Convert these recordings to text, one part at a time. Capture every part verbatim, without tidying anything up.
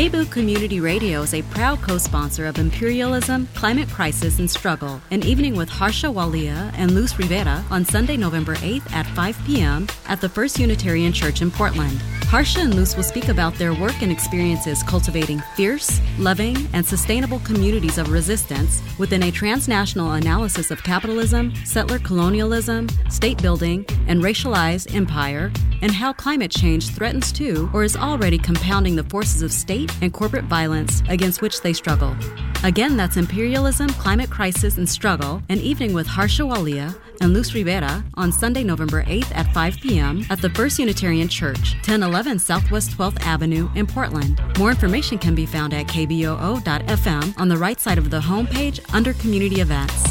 Cebu Community Radio is a proud co-sponsor of Imperialism, Climate Crisis, and Struggle, an evening with Harsha Walia and Luz Rivera on Sunday, November eighth at five p.m. at the First Unitarian Church in Portland. Harsha and Luz will speak about their work and experiences cultivating fierce, loving, and sustainable communities of resistance within a transnational analysis of capitalism, settler colonialism, state building, and racialized empire, and how climate change threatens to or is already compounding the forces of state and corporate violence against which they struggle. Again, that's Imperialism, Climate Crisis, and Struggle, an evening with Harsha Walia and Luz Rivera on Sunday, November eighth at five p.m. at the First Unitarian Church, ten eleven Southwest twelfth Avenue in Portland. More information can be found at k b o o dot f m on the right side of the homepage under Community Events.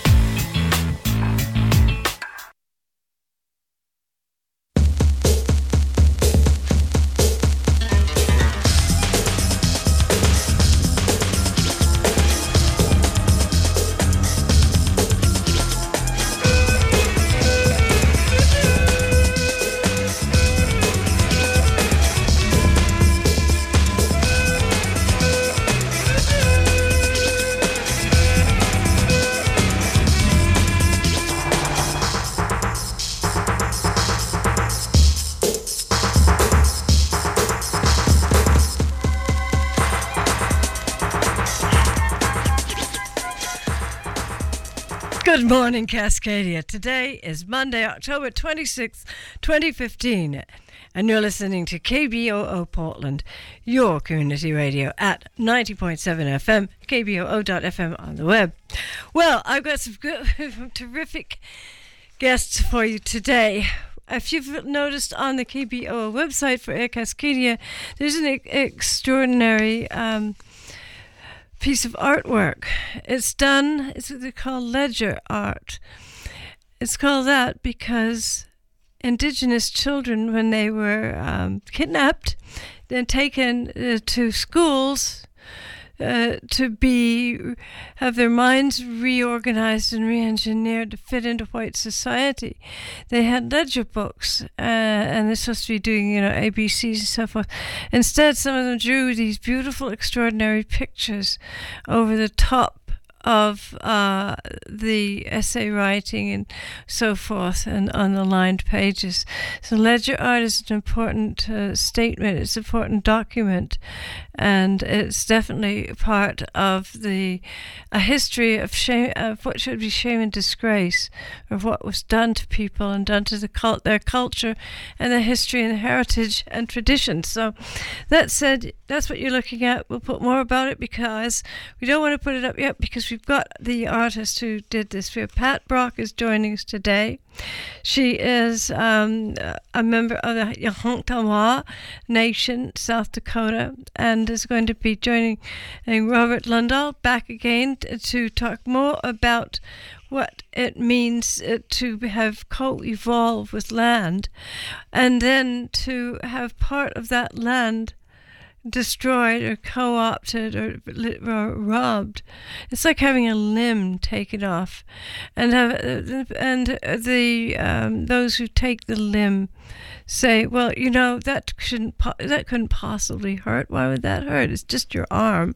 Good morning, Cascadia. Today is Monday, October twenty-sixth, twenty fifteen, and you're listening to K B O O Portland, your community radio at ninety point seven F M, k b o o dot f m on the web. Well, I've got some good, terrific guests for you today. If you've noticed on the K B O O website for Air Cascadia, there's an e- extraordinary um, piece of artwork. It's done, it's what they call ledger art. It's called that because Indigenous children, when they were um, kidnapped, then taken uh, to schools uh, to be have their minds reorganized and re-engineered to fit into white society. They had ledger books, uh, and they're supposed to be doing, you know, A B Cs and so forth. Instead, some of them drew these beautiful, extraordinary pictures over the top of uh, the essay writing and so forth, and on the lined pages. So ledger art is an important uh, statement, it's an important document, and it's definitely part of the a history of shame, of what should be shame and disgrace, of what was done to people and done to the cult, their culture and their history and heritage and traditions. So that said, that's what you're looking at. We'll put more about it because we don't want to put it up yet because we've got the artist who did this. We have Pat Brock is joining us today. She is um, a member of the Yahuntama Nation, South Dakota, and is going to be joining Robert Lundahl back again to talk more about what it means to have co-evolve with land, and then to have part of that land destroyed or co-opted or, or robbed. It's like having a limb taken off, and have and the um, those who take the limb say, well, you know, that shouldn't po- that couldn't possibly hurt. Why would that hurt? It's just your arm.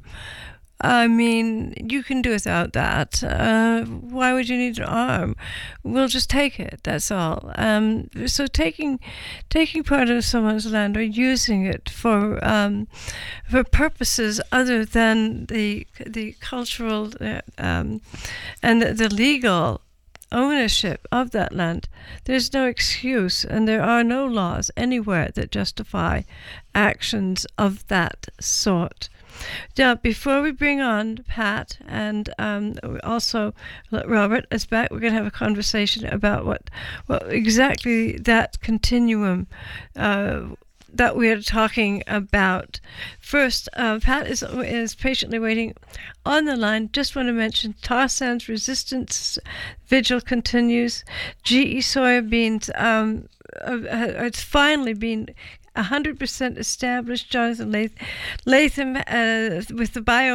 I mean, you can do without that. Uh, why would you need an arm? We'll just take it. That's all. Um, so taking taking part of someone's land or using it for um, for purposes other than the the cultural uh, um, and the, the legal ownership of that land, there's no excuse, and there are no laws anywhere that justify actions of that sort. Now, before we bring on Pat and um, also Robert is back, we're going to have a conversation about what, what exactly that continuum uh, that we are talking about. First, uh, Pat is is patiently waiting on the line. Just want to mention tar sands resistance vigil continues. G E soybeans, um, uh, it's finally been one hundred percent established. Jonathan Lath- Latham uh, with the bio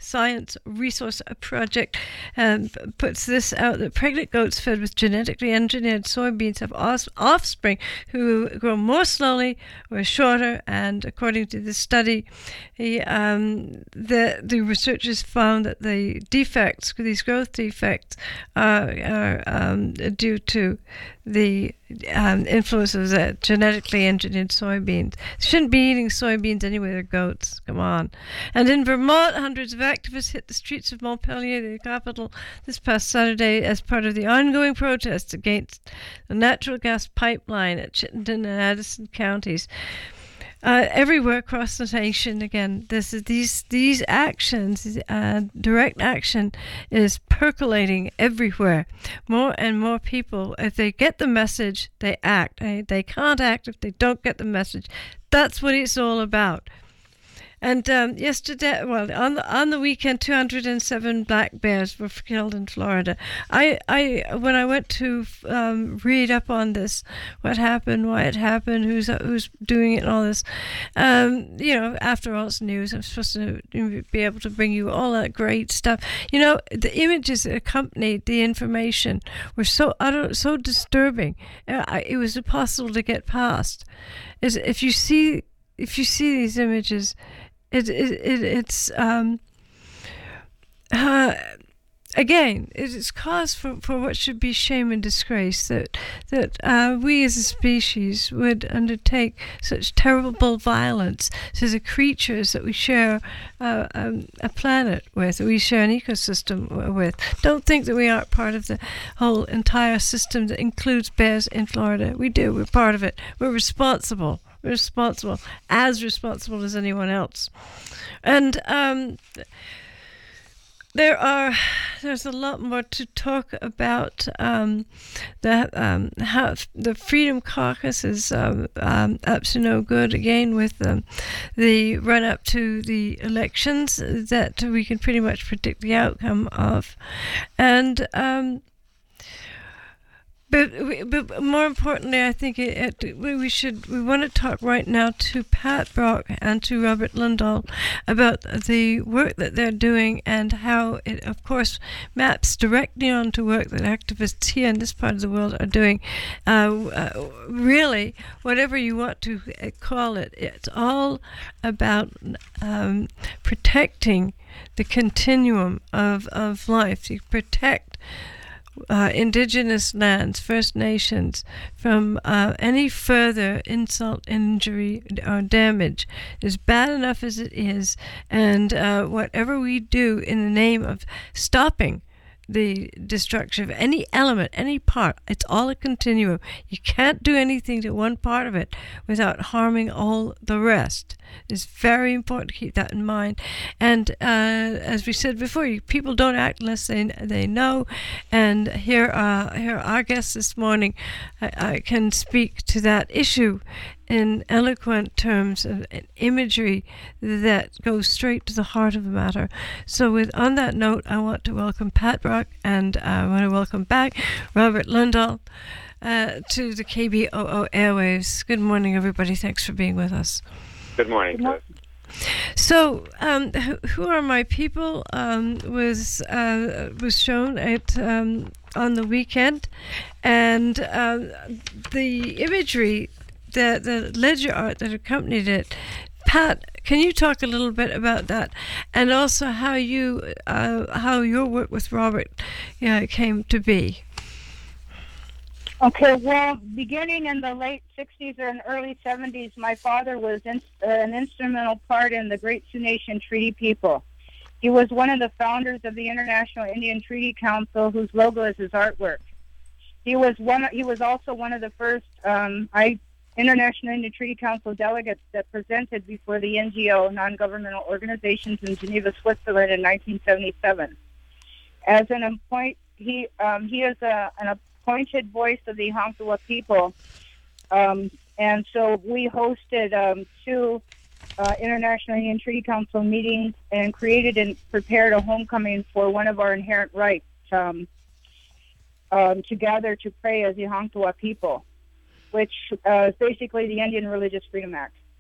Science Resource Project um, puts this out, that pregnant goats fed with genetically engineered soybeans have os- offspring who grow more slowly or shorter, and according to this study, the, um, the, the researchers found that the defects, these growth defects, are, are um, due to the um, influence of the genetically engineered soybeans. Shouldn't be eating soybeans anyway, they're goats. Come on. And in Vermont, hundreds of activists hit the streets of Montpelier, the capital, this past Saturday as part of the ongoing protests against the natural gas pipeline at Chittenden and Addison counties. Uh, everywhere across the nation, again, this is these these actions, uh, direct action is percolating everywhere. More and more people, if they get the message, they act. They, they can't act if they don't get the message. That's what it's all about. And um, yesterday, well, on the on the weekend, two hundred seven black bears were killed in Florida. I, I when I went to um, read up on this, what happened, why it happened, who's who's doing it, and all this, um, you know, after all, it's news. I'm supposed to be able to bring you all that great stuff. You know, the images that accompanied the information were so utter, so disturbing. Uh, it was impossible to get past. Is if you see if you see these images. It, it, it it's um, uh, again, it is cause for, for what should be shame and disgrace that that uh, we as a species would undertake such terrible violence to the creatures that we share uh, um, a planet with, we share an ecosystem with. Don't think that we aren't part of the whole entire system that includes bears in Florida. We do. We're part of it. We're responsible. responsible, as responsible as anyone else. And um, there are, there's a lot more to talk about. Um, the um, how the Freedom Caucus is um, um, up to no good again with um, the run up to the elections that we can pretty much predict the outcome of, and. Um, But, but more importantly, I think it, it, we should we want to talk right now to Pat Brock and to Robert Lundahl about the work that they're doing and how it, of course, maps directly onto work that activists here in this part of the world are doing. Uh, uh, really, whatever you want to call it, it's all about um, protecting the continuum of, of life, to protect Uh, indigenous lands, First Nations, from uh, any further insult, injury, or damage. Is bad enough as it is, and uh, whatever we do in the name of stopping the destruction of any element, any part, it's all a continuum. You can't do anything to one part of it without harming all the rest. It's very important to keep that in mind. And uh, as we said before, people don't act unless they they know. And here, uh, here our guest this morning I, I can speak to that issue in eloquent terms of imagery that goes straight to the heart of the matter. So with on that note, I want to welcome Pat Brock, and uh, I want to welcome back Robert Lundahl uh, to the K B O O airwaves. Good morning, everybody. Thanks for being with us. Good morning, Chris. So, um, who are my people? Um, was uh, was shown at um, on the weekend, and uh, the imagery, the the ledger art that accompanied it. Pat, can you talk a little bit about that, and also how you uh, how your work with Robert uh, came to be? Okay, well, beginning in the late sixties and early seventies, my father was in, uh, an instrumental part in the Great Sioux Nation Treaty People. He was one of the founders of the International Indian Treaty Council, whose logo is his artwork. He was one. He was also one of the first um, I, International Indian Treaty Council delegates that presented before the N G O, non-governmental organizations, in Geneva, Switzerland, in nineteen seventy-seven. As an appoint, he um, he is a, an appointed voice of the Ihanktawa people, um, and so we hosted um, two uh, International Indian Treaty Council meetings and created and prepared a homecoming for one of our inherent rights um, um, to gather to pray as Ihanktawa people, which uh, is basically the Indian Religious Freedom Act.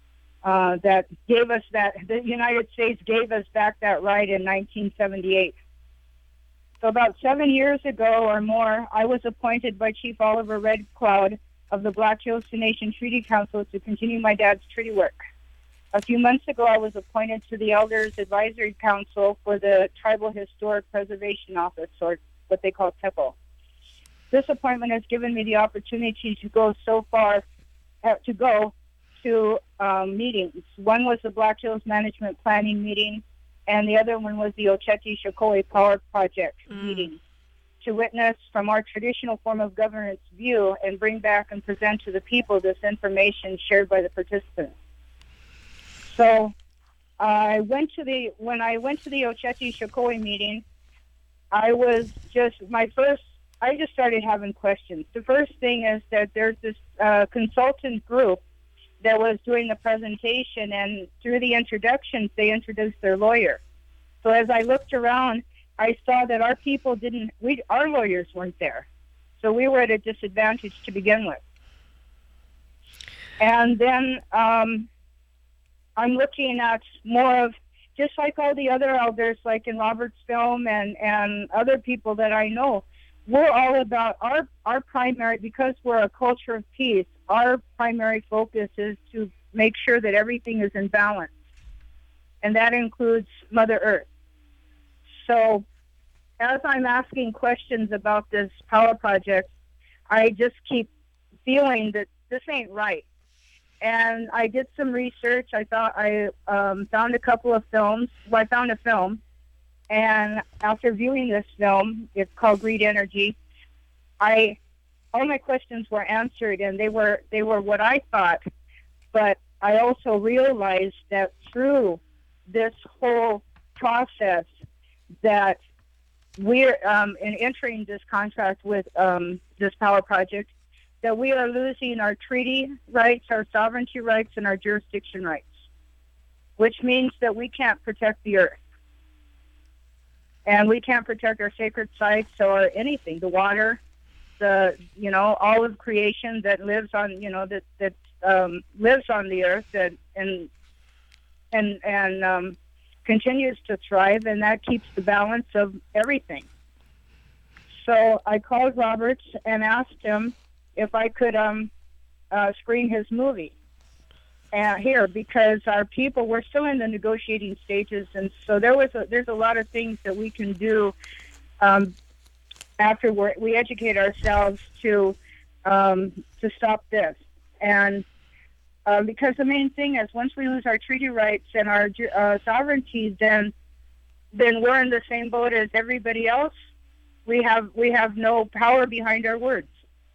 uh, that gave us that, the United States gave us back that right in nineteen seventy-eight. So about seven years ago or more, I was appointed by Chief Oliver Red Cloud of the Black Hills Sioux Nation Treaty Council to continue my dad's treaty work. A few months ago, I was appointed to the Elders Advisory Council for the Tribal Historic Preservation Office, or what they call T E P O. This appointment has given me the opportunity to go so far, uh, to go to um, meetings. One was the Black Hills Management Planning meeting, and the other one was the Oceti-Sakowin Power Project mm. meeting, to witness from our traditional form of governance view and bring back and present to the people this information shared by the participants. So I went to the, when I went to the Oceti-Sakowin meeting, I was just, my first, I just started having questions. The first thing is that there's this uh, consultant group that was doing the presentation, and through the introductions, they introduced their lawyer. So as I looked around, I saw that our people didn't, we, our lawyers weren't there. So we were at a disadvantage to begin with. And then um, I'm looking at more of, just like all the other elders, like in Robert's film and, and other people that I know, we're all about our, our primary, because we're a culture of peace, our primary focus is to make sure that everything is in balance. And that includes Mother Earth. So as I'm asking questions about this power project, I just keep feeling that this ain't right. And I did some research. I thought I um, found a couple of films. Well, I found a film. And after viewing this film, it's called Greed Energy, I all my questions were answered, and they were they were what I thought. But I also realized that through this whole process, that we're um, in entering this contract with um, this power project, that we are losing our treaty rights, our sovereignty rights, and our jurisdiction rights, which means that we can't protect the earth. And we can't protect our sacred sites or anything, the water, the, you know, all of creation that lives on, you know, that, that um, lives on the earth that, and, and, and um, continues to thrive, and that keeps the balance of everything. So I called Roberts and asked him if I could um, uh, screen his movie uh, here, because our people, we're still in the negotiating stages, and so there was a, there's a lot of things that we can do um, after we're, we educate ourselves to um, to stop this. And uh, because the main thing is, once we lose our treaty rights and our uh, sovereignty, then then we're in the same boat as everybody else. We have we have no power behind our words.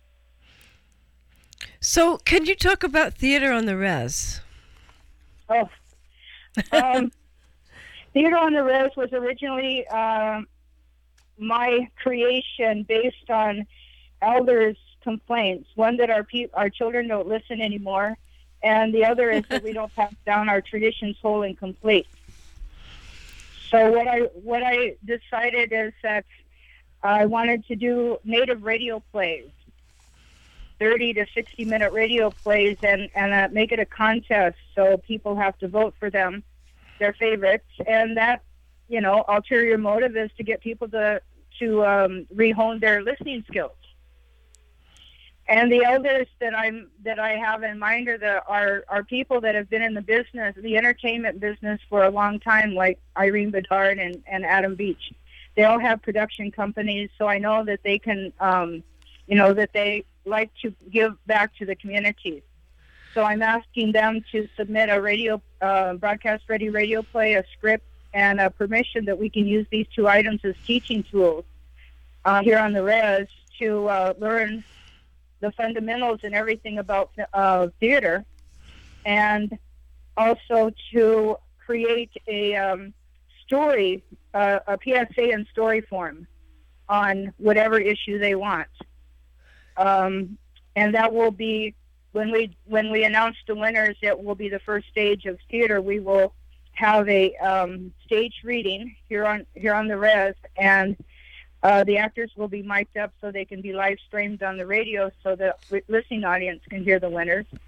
So, can you talk about Theater on the Res? Oh, um, Theater on the Res was originally uh, my creation based on elders' complaints. One, that our pe- our children don't listen anymore, and the other is that we don't pass down our traditions whole and complete. So what I what I decided is that I wanted to do native radio plays, thirty to sixty minute radio plays, and, and uh, make it a contest so people have to vote for them, their favorites. And that, you know, ulterior motive is to get people to, to um, re-hone their listening skills. And the elders that I'm that I have in mind are the are, are people that have been in the business, the entertainment business, for a long time, like Irene Bedard and, and Adam Beach. They all have production companies, so I know that they can, um, you know, that they like to give back to the communities. So I'm asking them to submit a radio, uh, broadcast-ready radio play, a script, and a permission that we can use these two items as teaching tools uh, here on the Res to uh, learn the fundamentals and everything about uh, theater, and also to create a um, story, uh, a P S A in story form on whatever issue they want. Um, and that will be, when we when we announce the winners, it will be the first stage of theater. We will have a um, stage reading here on here on the Res, and uh, the actors will be mic'd up so they can be live streamed on the radio, so the listening audience can hear the winners.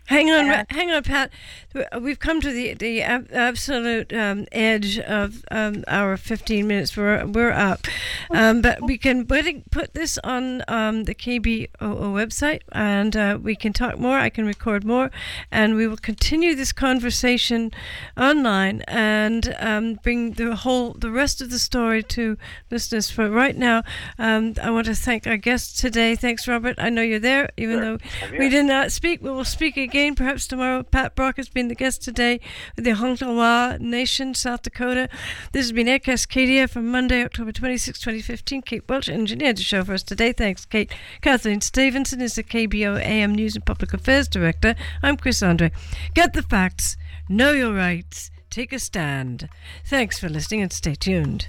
Hang on, And- hang on, Pat. We've come to the the ab- absolute um, edge of um, our fifteen minutes. We're we're up, um, but we can put put this on um, the K B O O website, and uh, we can talk more. I can record more, and we will continue this conversation online and um, bring the whole the rest of the story to listeners. For right now, um, I want to thank our guests today. Thanks, Robert. I know you're there, even Sure. though I'm we here. did not speak. We will speak again, perhaps tomorrow. Pat Brock has been the guest today with the Hongtawa Nation, South Dakota. This has been Air Cascadia from Monday, October twenty-sixth, twenty fifteen. Kate Welch engineered the show for us today. Thanks, Kate. Kathleen Stevenson is the K B O A M News and Public Affairs Director. I'm Chris Andre. Get the facts, know your rights, take a stand. Thanks for listening and stay tuned.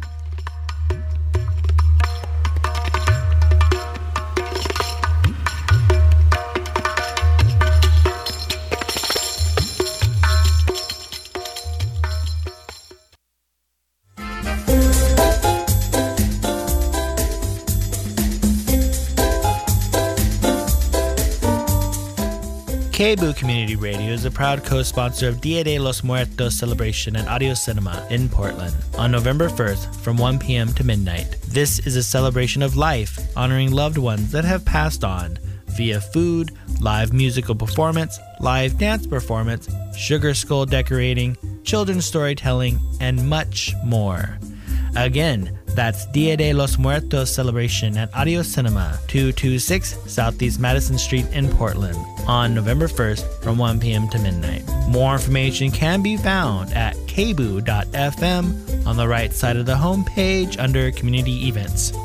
K B O O Community Radio is a proud co-sponsor of Dia de los Muertos celebration at Audio Cinema in Portland on November first from one p.m. to midnight. This is a celebration of life, honoring loved ones that have passed on via food, live musical performance, live dance performance, sugar skull decorating, children's storytelling, and much more. Again, that's Dia de los Muertos celebration at Audio Cinema, two twenty-six Southeast Madison Street in Portland on November first from one p.m. to midnight. More information can be found at k b o o dot f m on the right side of the homepage under Community Events.